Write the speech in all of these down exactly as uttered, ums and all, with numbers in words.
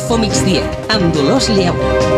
Info Migdia, amb Dolors Lleu.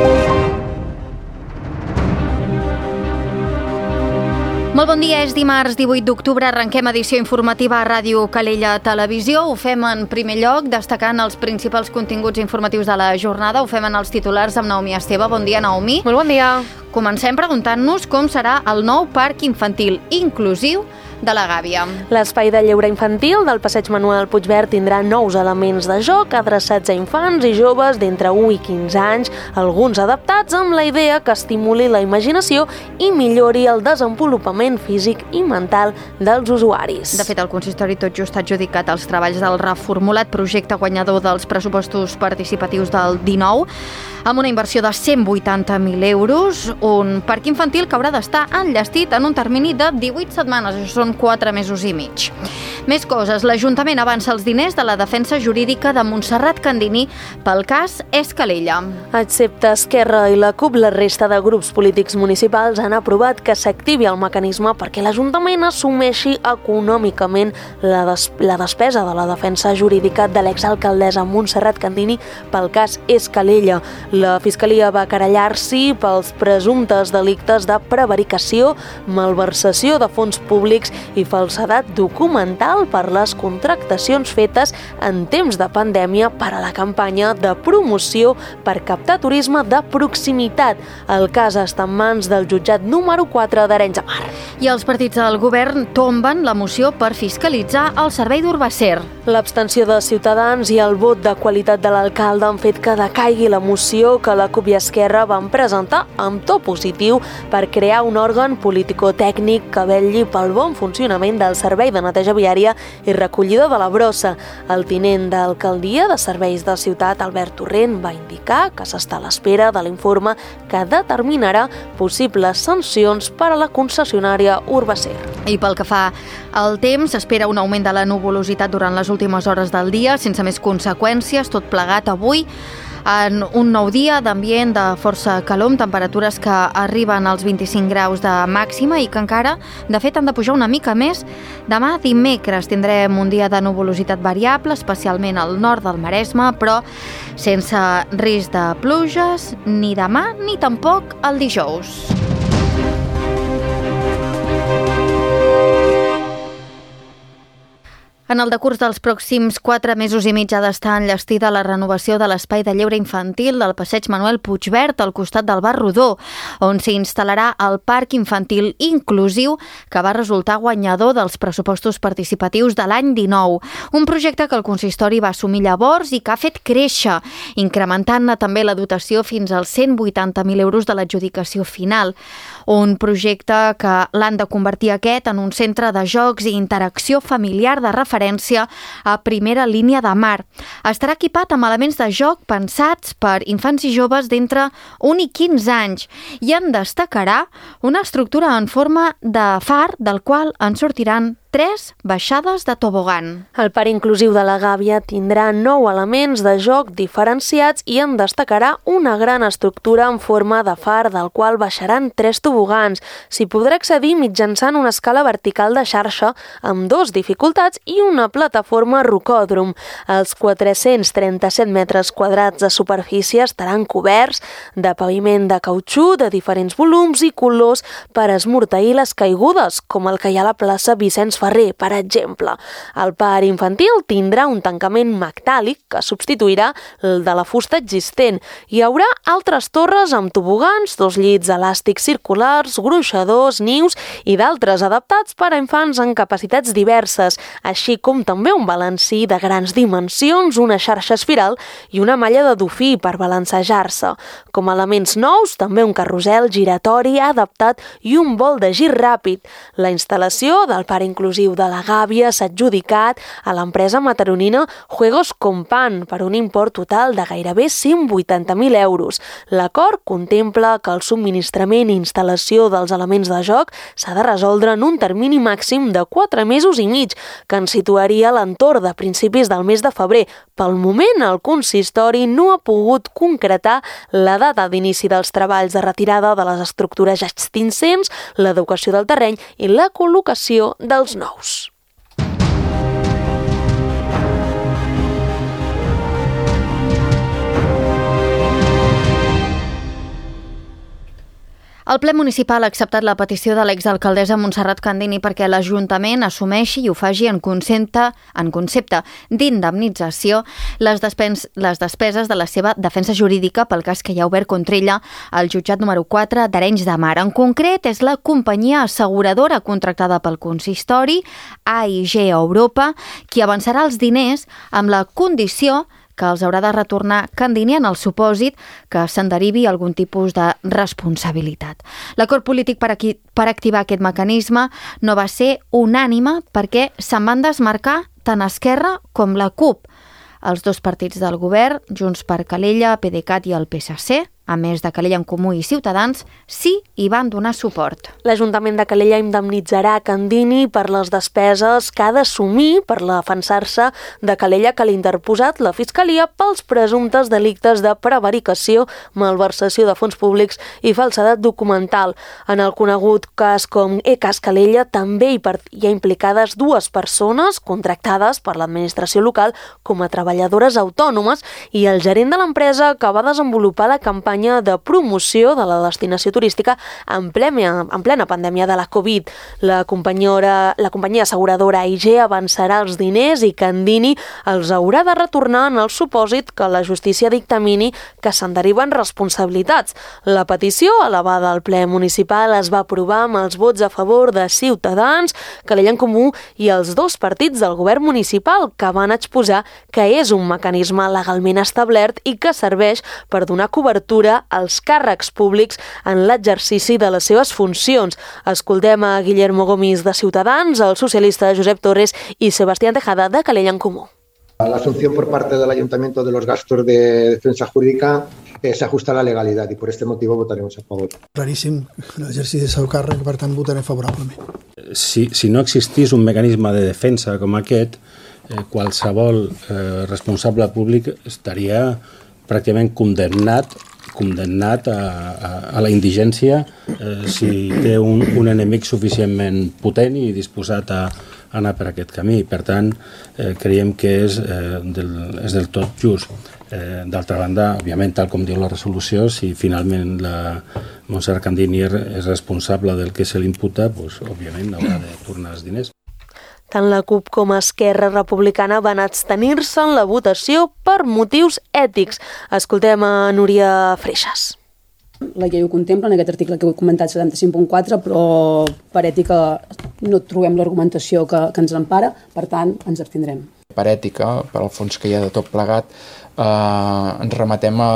Molt bon dia, és dimarts divuit d'octubre, arrenquem edició informativa a Ràdio Calella Televisió. Ho fem en primer lloc destacant els principals continguts informatius de la jornada. Ho fem en els titulars amb Naomi Esteve. Bon dia, Naomi. Molt bon dia. Comencem preguntant-nos com serà el nou parc infantil inclusiu de la Gàbia. L'espai de lleure infantil del Passeig Manuel Puigvert tindrà nous elements de joc adreçats a infants i joves d'entre u i quinze anys, alguns adaptats amb la idea que estimuli la imaginació i millori el desenvolupament físic i mental dels usuaris. De fet, el consistori tot just ha adjudicat els treballs del reformulat projecte guanyador dels pressupostos participatius del dinou, amb una inversió de cent vuitanta mil euros, un parc infantil que haurà d'estar enllestit en un termini de divuit setmanes, això són quatre mesos i mig. Més coses, l'Ajuntament avança els diners de la defensa jurídica de Montserrat Candini pel cas Escalella. Excepte Esquerra i la CUP, la resta de grups polítics municipals han aprovat que s'activi el mecanisme perquè l'Ajuntament assumeixi econòmicament la, des la despesa de la defensa jurídica de l'exalcaldessa Montserrat Candini pel cas Escalella. La Fiscalia va querellar-s'hi pels presumptes delictes de prevaricació, malversació de fons públics i falsedat documental per les contractacions fetes en temps de pandèmia per a la campanya de promoció per captar turisme de proximitat. El cas està en mans del jutjat número quatre d'Arenys de Mar. I els partits del govern tomben la moció per fiscalitzar el servei d'Urbacer. L'abstenció de Ciutadans i el vot de qualitat de l'alcalde han fet que decaigui la moció que la CUP i Esquerra van presentar amb to positiu per crear un òrgan político-tècnic que vetlli pel bon funcionament del servei de neteja viària i recollida de la brossa. El tinent d'alcaldia de serveis de ciutat, Albert Torrent, va indicar que s'està a l'espera de l'informe que determinarà possibles sancions per a la concessionària Urbacer. I pel que fa al temps, s'espera un augment de la nuvolositat durant les últimes hores del dia, sense més conseqüències, tot plegat avui en un nou dia d'ambient de força calor, amb temperatures que arriben als vint-i-cinc graus de màxima i que encara, de fet, han de pujar una mica més. Demà, dimecres, tindrem un dia de nuvolositat variable, especialment al nord del Maresme, però sense risc de pluges ni demà ni tampoc el dijous. En el decurs dels pròxims quatre mesos i mig ha d'estar enllestida la renovació de l'espai de lleure infantil del Passeig Manuel Puigvert al costat del Bar Rodó, on s'hi instal·larà el parc infantil inclusiu que va resultar guanyador dels pressupostos participatius de l'any dinou. Un projecte que el consistori va assumir llavors i que ha fet créixer, incrementant-ne també la dotació fins als cent vuitanta mil euros de l'adjudicació final. Un projecte que l'han de convertir aquest en un centre de jocs i interacció familiar de referència a primera línia de mar. Estarà equipat amb elements de joc pensats per infants i joves d'entre un i quinze anys i en destacarà una estructura en forma de far del qual en sortiran tres baixades de tobogan. El parc inclusiu de la Gàbia tindrà nou elements de joc diferenciats i en destacarà una gran estructura en forma de far del qual baixaran tres tobogans. S'hi podrà accedir mitjançant una escala vertical de xarxa amb dos dificultats i una plataforma rocòdrom. Els quatre-cents trenta-set metres quadrats de superfície estaran coberts de paviment de cautxú de diferents volums i colors per esmorteir les caigudes, com el que hi ha a la plaça Vicenç Ferrer, per exemple. El parc infantil tindrà un tancament metàl·lic que substituirà el de la fusta existent. Hi haurà altres torres amb tobogans, dos llits elàstics circulars, gruixadors, nius i d'altres adaptats per a infants amb capacitats diverses, així com també un balancí de grans dimensions, una xarxa espiral i una malla de dofí per balancejar-se. Com a elements nous, també un carrusel giratori adaptat i un vol de gir ràpid. La instal·lació del parc inclusiu de la Gàbia s'ha adjudicat a l'empresa mataronina Juegos Compan per un import total de gairebé cent vuitanta mil euros. L'acord contempla que el subministrament i instal·lació dels elements de joc s'ha de resoldre en un termini màxim de quatre mesos i mig, que ens situaria a l'entorn de principis del mes de febrer. Pel moment, el consistori no ha pogut concretar la data d'inici dels treballs de retirada de les estructures extincents, l'educació del terreny i la col·locació dels nous. El ple municipal ha acceptat la petició de l'exalcaldessa Montserrat Candini perquè l'Ajuntament assumeixi i ho faci en concepte, en concepte d'indemnització les, despens, les despeses de la seva defensa jurídica pel cas que hi ha obert contra ella al jutjat número quatre d'Arenys de Mar. En concret, és la companyia asseguradora contractada pel consistori, A I G Europa, qui avançarà els diners amb la condició que els haurà de retornar Candini en el supòsit que se'n derivi algun tipus de responsabilitat. L'acord polític per, aquí, per activar aquest mecanisme no va ser unànime perquè se'n van desmarcar tant Esquerra com la CUP. Els dos partits del govern, Junts per Calella, PDeCAT i el P S C, a més de Calella en Comú i Ciutadans, sí hi van donar suport. L'Ajuntament de Calella indemnitzarà Candini per les despeses que ha d'assumir per defensar-se de Calella que l'ha interposat la Fiscalia pels presumptes delictes de prevaricació, malversació de fons públics i falsedat documental. En el conegut cas com E-Cas Calella també hi, hi ha implicades dues persones contractades per l'administració local com a treballadores autònomes i el gerent de l'empresa que va desenvolupar la campanya de promoció de la destinació turística en plena, en plena pandèmia de la Covid. La companyia, la companyia asseguradora A I G avançarà els diners i Candini els haurà de retornar en el supòsit que la justícia dictamini que se'n deriven responsabilitats. La petició, elevada al ple municipal, es va aprovar amb els vots a favor de Ciutadans, Calella en Comú i els dos partits del govern municipal que van exposar que és un mecanisme legalment establert i que serveix per donar cobertura als càrrecs públics en l'exercici de les seves funcions. Escoltem a Guillermo Gomis de Ciutadans, el socialista Josep Torres i Sebastián Tejada de Calella en Comú. La asunción por parte del Ayuntamiento de los gastos de defensa jurídica eh, se ajusta a la legalidad y por este motivo votaremos a favor. Claríssim, l'exercici del seu càrrec, per tant votarem favorablement. Si, si no existís un mecanisme de defensa com aquest, eh, qualsevol eh, responsable públic estaria pràcticament condemnat condemnat a, a, a la indigència eh, si té un, un enemic suficientment potent i disposat a, a anar per aquest camí. Per tant, eh, creiem que és, eh, del, és del tot just. Eh, D'altra banda, òbviament, tal com diu la resolució, si finalment la Montserrat Candini és responsable del que se l'imputa, doncs, òbviament haurà de tornar els diners. Tant la CUP com Esquerra Republicana van abstenir-se en la votació per motius ètics. Escoltem a Núria Freixas. La llei ho contempla en aquest article que he comentat, setanta-cinc punt quatre, però per ètica no trobem l'argumentació que, que ens empara, per tant, ens abstindrem. Per ètica, per al fons que hi ha de tot plegat, eh, ens remetem a,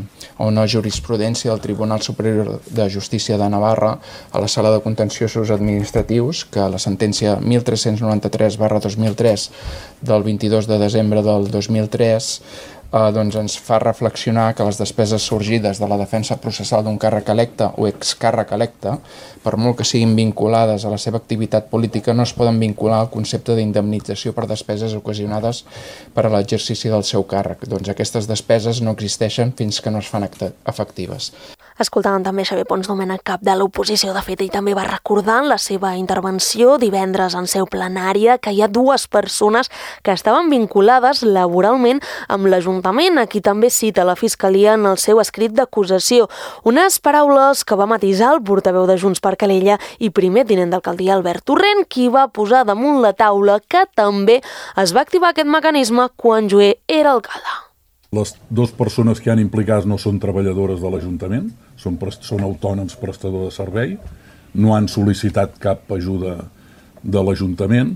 a una jurisprudència del Tribunal Superior de Justícia de Navarra a la Sala de Contenciosos Administratius, que la sentència mil tres-cents noranta-tres barra dos mil tres del vint-i-dos de desembre del dos mil tres eh, doncs ens fa reflexionar que les despeses sorgides de la defensa processal d'un càrrec electe o excàrrec electe, per molt que siguin vinculades a la seva activitat política, no es poden vincular al concepte d'indemnització per despeses ocasionades per a l'exercici del seu càrrec. Doncs aquestes despeses no existeixen fins que no es fan efectives. Escoltàvem també Xavier Pons Domènech, cap de l'oposició. De fet, ell també va recordar en la seva intervenció divendres en seu plenària que hi ha dues persones que estaven vinculades laboralment amb l'Ajuntament. Aquí també cita la Fiscalia en el seu escrit d'acusació. Unes paraules que va matisar el portaveu de Junts per Calella i primer tinent d'alcaldia Albert Torrent, qui va posar damunt la taula que també es va activar aquest mecanisme quan Joé era alcalde. Les dues persones que han implicats no són treballadores de l'Ajuntament, són, són autònoms prestadors de servei, no han sol·licitat cap ajuda de l'Ajuntament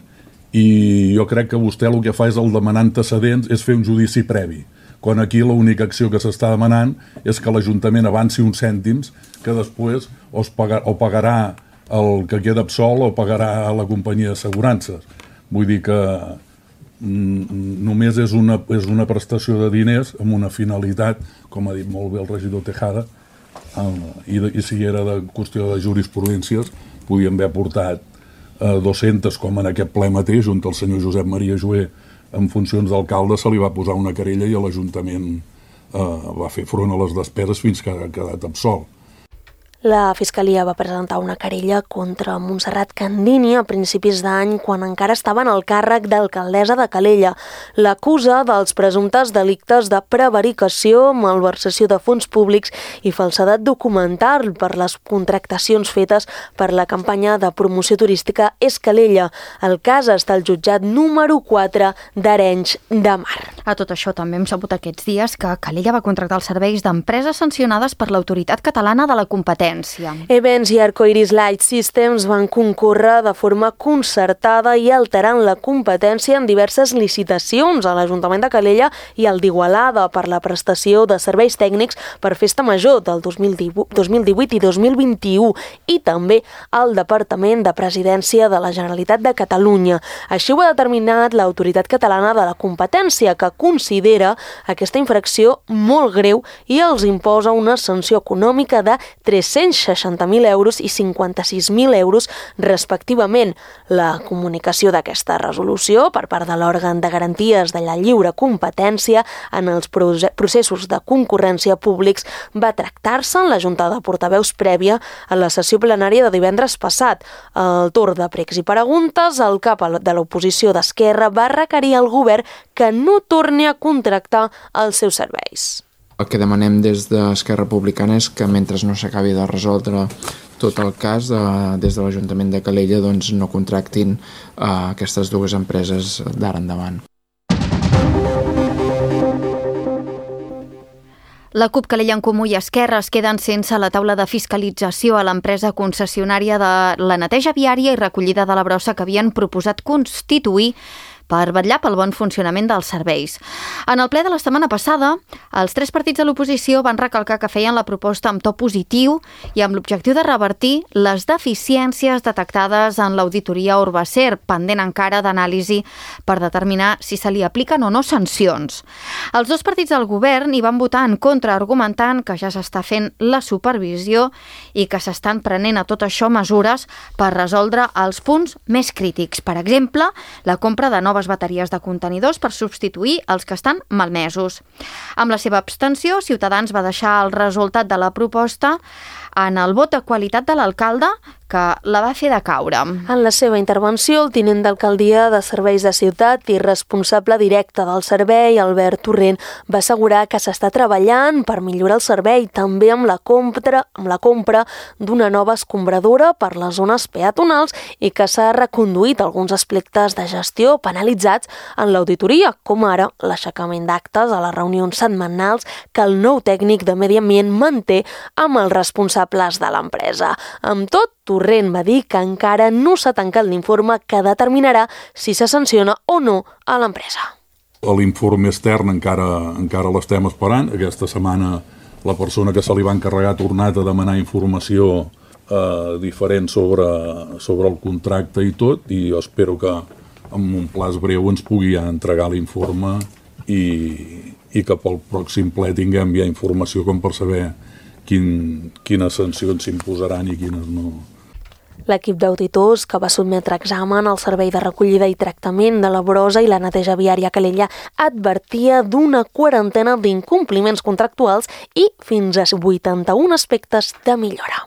i jo crec que vostè el que fa és el demanar antecedents, és fer un judici previ, quan aquí l'única acció que s'està demanant és que l'Ajuntament avanci uns cèntims que després o, pagar, o pagarà el que queda absolt o pagarà la companyia d'assegurances. Vull dir que només és una, és una prestació de diners amb una finalitat, com ha dit molt bé el regidor Tejada, i, de, i si era de qüestió de jurisprudències, podíem haver portat eh, dos-centes, com en aquest ple mateix, on el senyor Josep Maria Joé, en funcions d'alcalde, se li va posar una querella i l'Ajuntament eh, va fer front a les despeses fins que ha quedat absolt. La Fiscalia va presentar una querella contra Montserrat Candini a principis d'any quan encara estava en el càrrec d'alcaldessa de Calella. L'acusa dels presumptes delictes de prevaricació, malversació de fons públics i falsedat documental per les contractacions fetes per la campanya de promoció turística És Calella. El cas està al jutjat número quatre d'Arenys de Mar. A tot això també hem sabut aquests dies que Calella va contractar els serveis d'empreses sancionades per l'Autoritat Catalana de la Competència. Events i Arcoiris Light Systems van concórrer de forma concertada i alterant la competència en diverses licitacions a l'Ajuntament de Calella i al d'Igualada per la prestació de serveis tècnics per Festa Major del dos mil divuit i dos mil vint-i-u i també al Departament de Presidència de la Generalitat de Catalunya. Així ho ha determinat l'Autoritat Catalana de la Competència, que considera aquesta infracció molt greu i els imposa una sanció econòmica de tres-cents seixanta mil euros i cinquanta-sis mil euros respectivament. La comunicació d'aquesta resolució per part de l'òrgan de garanties de la lliure competència en els processos de concurrència públics va tractar-se en la Junta de Portaveus prèvia a la sessió plenària de divendres passat. Al torn de pregs i preguntes, el cap de l'oposició d'Esquerra va requerir al govern que no torni a contractar els seus serveis. El que demanem des d'Esquerra Republicana és que mentre no s'acabi de resoldre tot el cas, eh, des de l'Ajuntament de Calella doncs, no contractin eh, aquestes dues empreses d'ara endavant. La CUP, Calella en Comú i Esquerra es queden sense la taula de fiscalització a l'empresa concessionària de la neteja viària i recollida de la brossa que havien proposat constituir per vetllar pel bon funcionament dels serveis. En el ple de la setmana passada, els tres partits de l'oposició van recalcar que feien la proposta amb to positiu i amb l'objectiu de revertir les deficiències detectades en l'auditoria Urbacer, pendent encara d'anàlisi per determinar si se li apliquen o no sancions. Els dos partits del govern hi van votar en contra, argumentant que ja s'està fent la supervisió i que s'estan prenent a tot això mesures per resoldre els punts més crítics. Per exemple, la compra de noves bateries de contenidors per substituir els que estan malmesos. Amb la seva abstenció, Ciutadans va deixar el resultat de la proposta en el vot de qualitat de l'alcalde, que la va fer decaure. En la seva intervenció, el tinent d'alcaldia de Serveis de Ciutat i responsable directe del servei, Albert Torrent, va assegurar que s'està treballant per millorar el servei, també amb la compra, amb la compra d'una nova escombradora per les zones peatonals i que s'ha reconduït alguns aspectes de gestió penalitzats en l'auditoria, com ara l'aixecament d'actes a les reunions setmanals que el nou tècnic de Medi Ambient manté amb els responsables de l'empresa. Amb tot, Torrent va dir que encara no s'ha tancat l'informe que determinarà si se sanciona o no a l'empresa. L'informe extern encara, encara l'estem esperant. Aquesta setmana la persona que se li va encarregar ha tornat a demanar informació eh, diferent sobre, sobre el contracte i tot, i jo espero que en un plaç breu ens pugui ja entregar l'informe i, i que pel pròxim ple tinguem ja informació com per saber quin, quines sancions s'imposaran i quines no. L'equip d'auditors que va sotmetre a examen el servei de recollida i tractament de la brossa i la neteja viària a Calella advertia d'una quarantena d'incompliments contractuals i fins a vuitanta-un aspectes de millora.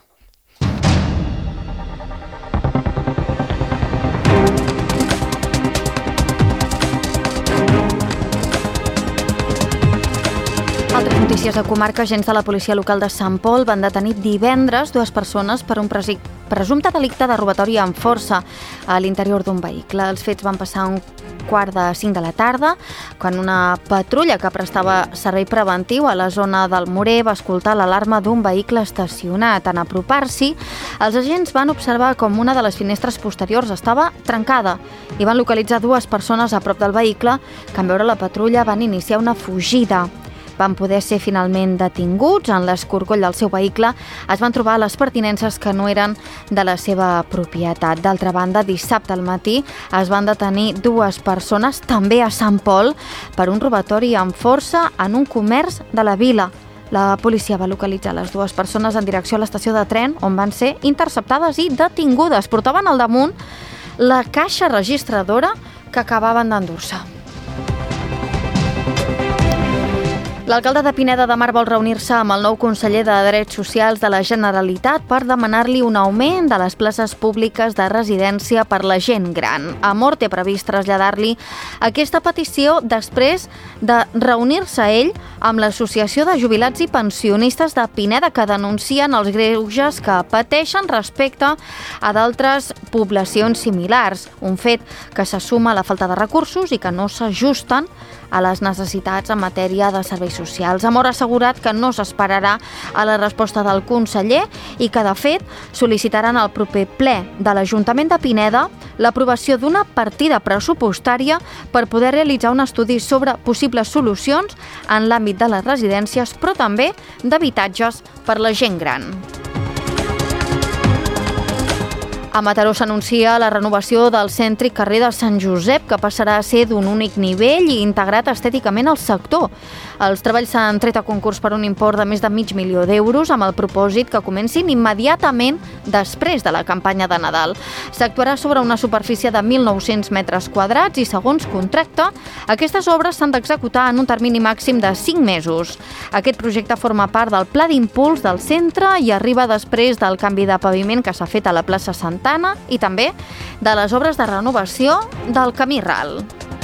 Altres notícies de comarca. Agents de la policia local de Sant Pol van detenir divendres dues persones per un presumpte delicte de robatori amb força a l'interior d'un vehicle. Els fets van passar a un quart de cinc de la tarda, quan una patrulla que prestava servei preventiu a la zona del Morer va escoltar l'alarma d'un vehicle estacionat. En apropar-s'hi, els agents van observar com una de les finestres posteriors estava trencada i van localitzar dues persones a prop del vehicle que, en veure la patrulla, van iniciar una fugida. Van poder ser finalment detinguts. En l'escorcoll del seu vehicle es van trobar les pertinences que no eren de la seva propietat. D'altra banda, dissabte al matí es van detenir dues persones, també a Sant Pol, per un robatori amb força en un comerç de la vila. La policia va localitzar les dues persones en direcció a l'estació de tren, on van ser interceptades i detingudes. Portaven al damunt la caixa registradora que acabaven d'endur-se. L'alcalde de Pineda de Mar vol reunir-se amb el nou conseller de Drets Socials de la Generalitat per demanar-li un augment de les places públiques de residència per la gent gran. Amor té previst traslladar-li aquesta petició després de reunir-se ell amb l'Associació de Jubilats i Pensionistes de Pineda, que denuncien els greuges que pateixen respecte a d'altres poblacions similars, un fet que se suma a la falta de recursos i que no s'ajusten a les necessitats en matèria de serveis socials. Amor ha assegurat que no s'esperarà a la resposta del conseller i que, de fet, sol·licitaran al proper ple de l'Ajuntament de Pineda l'aprovació d'una partida pressupostària per poder realitzar un estudi sobre possibles solucions en l'àmbit de les residències, però també d'habitatges per la gent gran. A Mataró s'anuncia la renovació del cèntric carrer de Sant Josep, que passarà a ser d'un únic nivell i integrat estèticament al sector. Els treballs s'han tret a concurs per un import de més de mig milió d'euros, amb el propòsit que comencin immediatament després de la campanya de Nadal. S'actuarà sobre una superfície de mil nou-cents metres quadrats i, segons contracte, aquestes obres s'han d'executar en un termini màxim de cinc mesos. Aquest projecte forma part del pla d'impuls del centre i arriba després del canvi de paviment que s'ha fet a la plaça Sant i també de les obres de renovació del camí ral.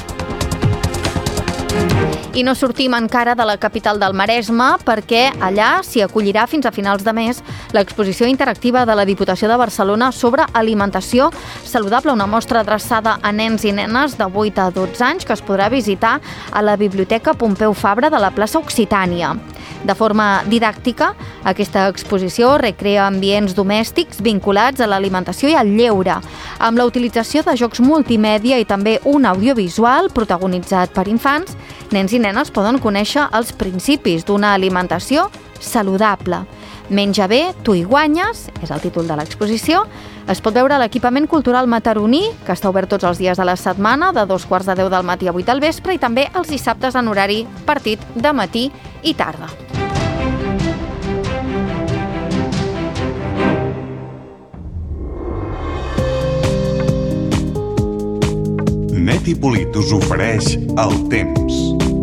I no sortim encara de la capital del Maresme perquè allà s'hi acollirà fins a finals de mes l'exposició interactiva de la Diputació de Barcelona sobre alimentació saludable, una mostra adreçada a nens i nenes de vuit a dotze anys que es podrà visitar a la Biblioteca Pompeu Fabra de la plaça Occitània. De forma didàctica, aquesta exposició recrea ambients domèstics vinculats a l'alimentació i al lleure, amb la utilització de jocs multimèdia i també un audiovisual protagonitzat per infants. Nens i nenes poden conèixer els principis d'una alimentació saludable. Menja bé, tu hi guanyes, és el títol de l'exposició. Es pot veure a l'equipament cultural mataroní, que està obert tots els dies de la setmana, de dos quarts de deu del matí a vuit del vespre, i també els dissabtes en horari partit de matí i tarda. Net i Polit us ofereix el temps.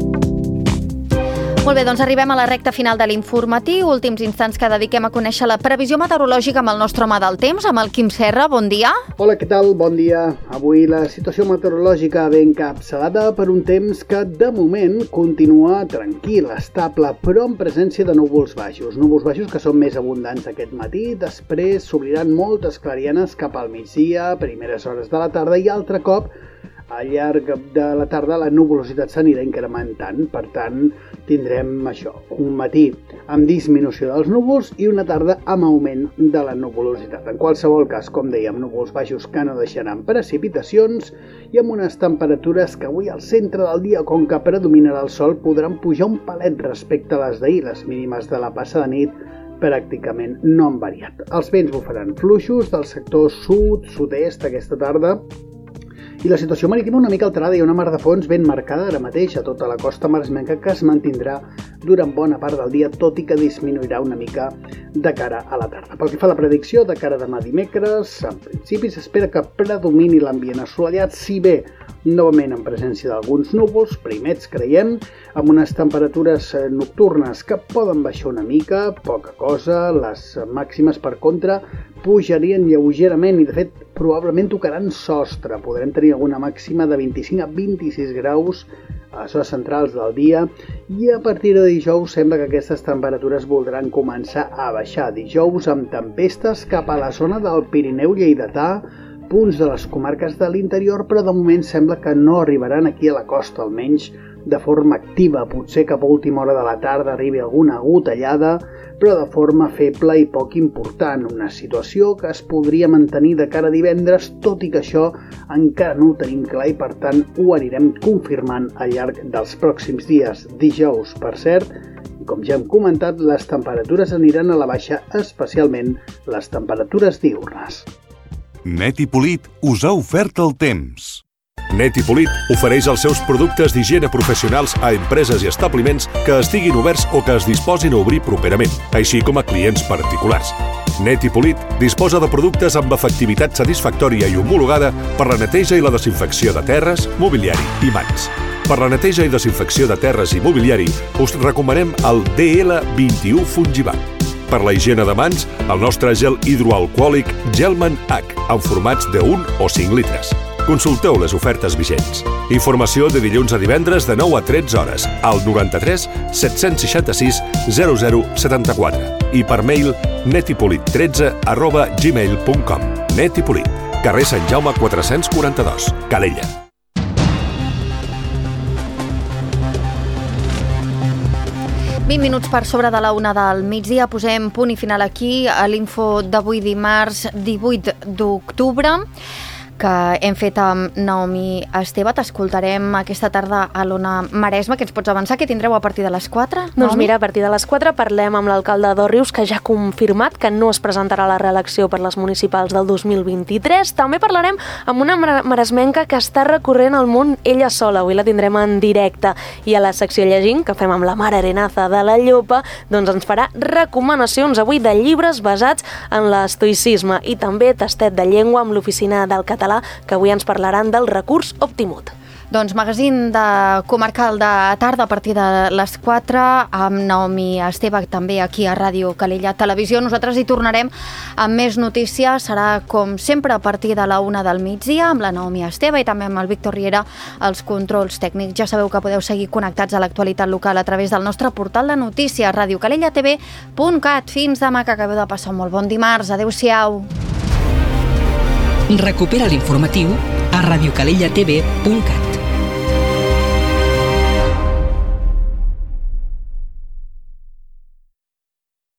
Molt bé, doncs arribem a la recta final de l'informatiu, últims instants que dediquem a conèixer la previsió meteorològica amb el nostre home del temps, amb el Quim Serra. Bon dia. Hola, què tal? Bon dia. Avui la situació meteorològica ve encapçalada per un temps que de moment continua tranquil, estable, però en presència de núvols baixos. Núvols baixos que són més abundants aquest matí, després s'obriran moltes clarianes cap al migdia, primeres hores de la tarda i altre cop al llarg de la tarda la nuvolositat s'anirà incrementant, per tant tindrem això, un matí amb disminució dels núvols i una tarda amb augment de la nuvolositat. En qualsevol cas, com dèiem, núvols baixos que no deixaran precipitacions i amb unes temperatures que avui al centre del dia, com que predominarà el sol, podran pujar un palet respecte a les d'ahir. Les mínimes de la passada nit pràcticament no han variat. Els vents bufaran fluixos del sector sud-sud-est aquesta tarda, i la situació marítima una mica alterada. Hi ha una mar de fons ben marcada ara mateix a tota la costa maresmenca que es mantindrà durant bona part del dia, tot i que disminuirà una mica de cara a la tarda. Pel que fa a la predicció, de cara a demà dimecres, en principi s'espera que predomini l'ambient assolellat, si bé novament en presència d'alguns núvols, primets creiem, amb unes temperatures nocturnes que poden baixar una mica, poca cosa. Les màximes, per contra, pujarien lleugerament i, de fet, probablement tocaran sostre. Podrem tenir alguna màxima de vint-i-cinc a vint-i-sis graus a les hores centrals del dia i a partir de dijous sembla que aquestes temperatures voldran començar a baixar. Dijous amb tempestes cap a la zona del Pirineu lleidatà, punts de les comarques de l'interior, però de moment sembla que no arribaran aquí a la costa, almenys de forma activa. Potser cap a última hora de la tarda arribi alguna gotellada, però de forma feble i poc important. Una situació que es podria mantenir de cara a divendres, tot i que això encara no ho tenim clar i per tant ho anirem confirmant al llarg dels pròxims dies. Dijous, per cert, com ja hem comentat, les temperatures aniran a la baixa, especialment les temperatures diürnes. Net i Polit us ha ofert el temps. Net i Polit ofereix els seus productes d'higiene professionals a empreses i establiments que estiguin oberts o que es disposin a obrir properament, així com a clients particulars. Net i Polit disposa de productes amb efectivitat satisfactòria i homologada per la neteja i la desinfecció de terres, mobiliari i mans. Per la neteja i desinfecció de terres i mobiliari, us recomanem el D L vint-i-u Fungibat. Per la higiene de mans, el nostre gel hidroalcohòlic Gelman H, en formats de un o cinc litres. Consulteu les ofertes vigents. Informació de dilluns a divendres de nou a tretze hores al noranta-tres set-cents seixanta-sis zero zero setanta-quatre i per mail netipolit tretze arroba gmail punt com. Netipolit, carrer Sant Jaume quatre-cents quaranta-dos, Calella. vint minuts per sobre de la una del migdia. Posem punt i final aquí a l'info d'avui dimarts divuit d'octubre que hem fet amb Naomi Esteve. T'escoltarem aquesta tarda a l'Ona Maresme. Què ens pots avançar? Què tindreu a partir de les quatre? Doncs mira, a partir de les quatre parlem amb l'alcalde d'Òrrius, que ja ha confirmat que no es presentarà a la reelecció per les municipals del dos mil vint-i-tres. També parlarem amb una maresmenca que està recorrent el món ella sola. Avui la tindrem en directe. I a la secció Llegint, que fem amb la Mare Arenaza de la Llopa, doncs ens farà recomanacions avui de llibres basats en l'estoïcisme i també tastet de llengua amb l'Oficina del Català, que avui ens parlaran del recurs Optimut. Doncs magazín de comarcal de tarda a partir de les quatre amb Naomi Esteve també aquí a Ràdio Calella Televisió. Nosaltres hi tornarem amb més notícies. Serà com sempre a partir de la una del migdia amb la Naomi Esteve i també amb el Víctor Riera als controls tècnics. Ja sabeu que podeu seguir connectats a l'actualitat local a través del nostre portal de notícies radio calella t v punt cat. Fins demà, que acabeu de passar un molt bon dimarts. Adéu-siau. Recupera l'informatiu a radio calella t v punt cat.